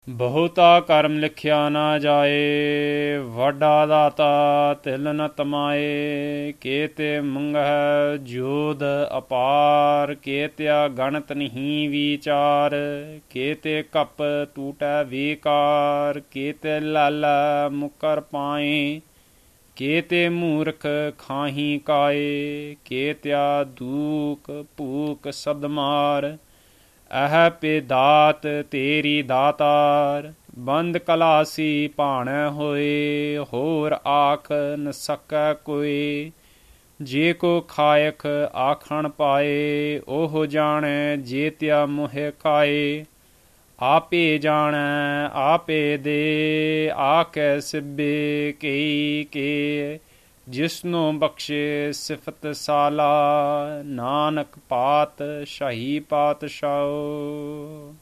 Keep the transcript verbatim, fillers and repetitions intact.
ਬਹੁਤਾ ਕਰਮ ਲਿਖਿਆ ਨਾ ਜਾਏ, ਵਾਡਾ ਦਾਤਾ ਤਿਲ ਨ ਤਮਾਏ। ਕੇਤੇ ਮੰਗਹਿ ਜੋਧ ਅਪਾਰ, ਕੇਤਿਆ ਗਣਤ ਨਹੀਂ ਵਿਚਾਰ। ਕੇਤੇ ਕਪ ਟੂਟੈ ਵਿਕਾਰ, ਕੇਤੇ ਲਾਲਾ ਮੁਕਰ ਪਾਏ। ਕੇਤੇ ਮੂਰਖ ਖਾਹੀ ਕਾਏ, ਕੇਤਿਆ ਦੂਕ ਭੂਕ ਸਬਦ ਮਾਰ। ਅਹ ਪੇ ਦਾਤ ਤੇਰੀ ਦਾਤਾਰ, ਬੰਦ ਕਲਾਸੀ ਭਾਣੈ ਹੋਏ। ਹੋਰ ਆਖ ਨ ਸਕੈ ਕੋਇ, ਜੇ ਕੋ ਖਾਇਕ ਆਖਣ ਪਾਏ। ਉਹ ਜਾਣੈ ਜੇਤਿਆ ਮੋਹਿ ਖਾਏ, ਆਪੇ ਜਾਣੈ ਆਪੇ ਦੇ। ਆਕੈ ਸਿਬੇ ਕਈ ਕੇ, ਜਿਸਨੂੰ ਬਖਸ਼ੇ ਸਿਫਤ ਸਾਲਾ। ਨਾਨਕ ਪਾਤ ਸ਼ਾਹੀ ਪਾਤਸ਼ਾਹ।